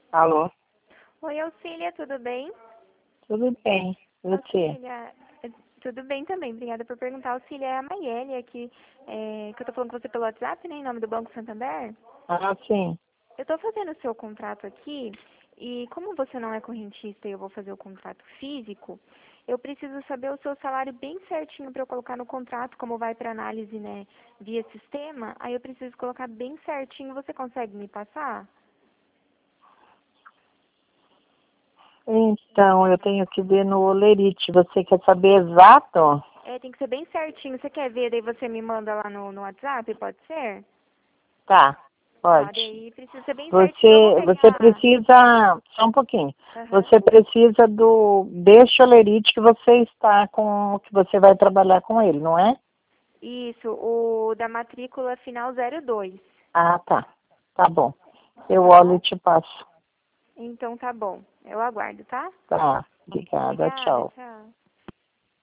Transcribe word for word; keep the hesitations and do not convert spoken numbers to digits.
Alô? Oi, Auxília, tudo bem? Tudo bem. E você? Auxília, eh, tudo bem também, obrigada por perguntar. Auxília, é a Maiele aqui, é, que eu tô falando com você pelo WhatsApp, né, em nome do Banco Santander. Ah, sim. Eu tô fazendo o seu contrato aqui e como você não é correntista e eu vou fazer o contrato físico, eu preciso saber o seu salário bem certinho para eu colocar no contrato, como vai para análise, né, via sistema, aí eu preciso colocar bem certinho. Você consegue me passar? Então, eu tenho que ver no Olerite. Você quer saber exato? É, tem que ser bem certinho. Você quer ver, daí você me manda lá no, no WhatsApp, pode ser? Tá, Tá, pode. daí precisa ser bem certinho. Eu vou Você, você pegar. precisa, só um pouquinho. Aham. Você precisa do deste Olerite que você está com, que você vai trabalhar com ele, não é? Isso, o da matrícula final zero dois. Ah, tá. Tá bom. Eu Tá olho e bom? te passo. Então tá bom. Eu aguardo, tá? Tá. Obrigada. Obrigada, Tchau. tchau.